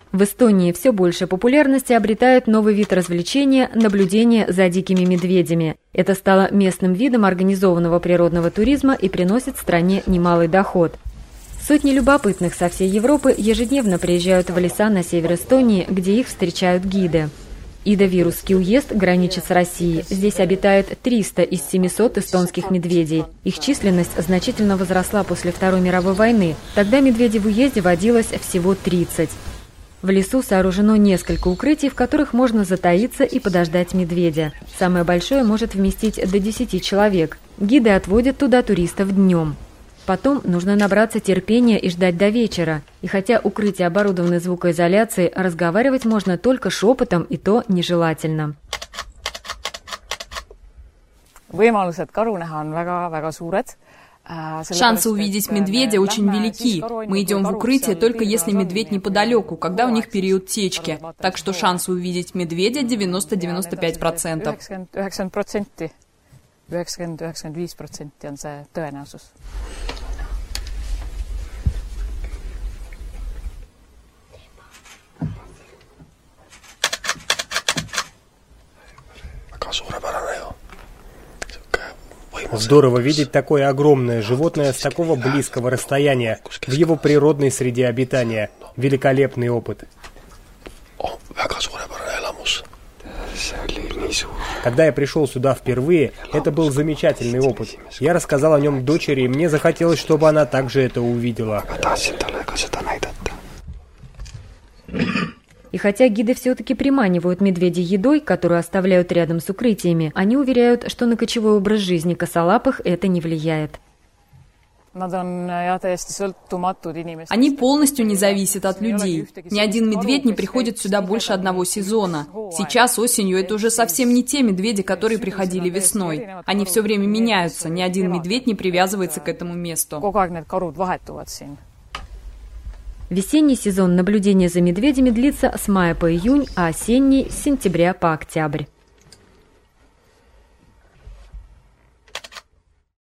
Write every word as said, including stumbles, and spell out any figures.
В Эстонии все больше популярности обретает новый вид развлечения – наблюдение за дикими медведями. Это стало местным видом организованного природного туризма и приносит стране немалый доход. Сотни любопытных со всей Европы ежедневно приезжают в леса на север Эстонии, где их встречают гиды. Идавирусский уезд граничит с Россией. Здесь обитает триста из семисот эстонских медведей. Их численность значительно возросла после Второй мировой войны. Тогда медведей в уезде водилось всего тридцать. В лесу сооружено несколько укрытий, в которых можно затаиться и подождать медведя. Самое большое может вместить до десяти человек. Гиды отводят туда туристов днем. Потом нужно набраться терпения и ждать до вечера. И хотя укрытия оборудованы звукоизоляцией, разговаривать можно только шепотом, и то нежелательно. Шансы увидеть медведя очень велики. Мы идем в укрытие только если медведь неподалеку, когда у них период течки. Так что шансы увидеть медведя девяносто-девяносто пять процентов. Здорово видеть такое огромное животное с такого близкого расстояния, в его природной среде обитания. Великолепный опыт. Когда я пришел сюда впервые, это был замечательный опыт. Я рассказал о нем дочери, и мне захотелось, чтобы она также это увидела. И хотя гиды все-таки приманивают медведей едой, которую оставляют рядом с укрытиями, они уверяют, что на кочевой образ жизни косолапых это не влияет. Они полностью не зависят от людей. Ни один медведь не приходит сюда больше одного сезона. Сейчас осенью это уже совсем не те медведи, которые приходили весной. Они все время меняются, ни один медведь не привязывается к этому месту. Весенний сезон наблюдения за медведями длится с мая по июнь, а осенний – с сентября по октябрь.